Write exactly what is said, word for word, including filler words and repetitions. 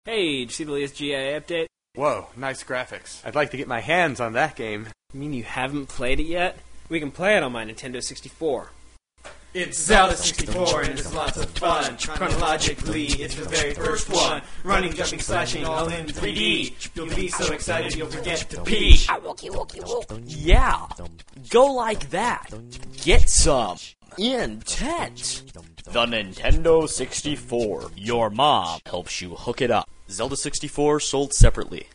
Hey, did you see the latest G I A update? Whoa, nice graphics. I'd like to get my hands on that game. You mean you haven't played it yet? We can play it on my Nintendo sixty-four. It's Zelda sixty-four and it's lots of fun. Chronologically, it's the very first one. Running, jumping, slashing, all in three D. You'll be so excited you'll forget to pee. Yeah, go like that. Get some. Intent. The Nintendo sixty-four. Your mom helps you hook it up. Zelda sixty-four sold separately.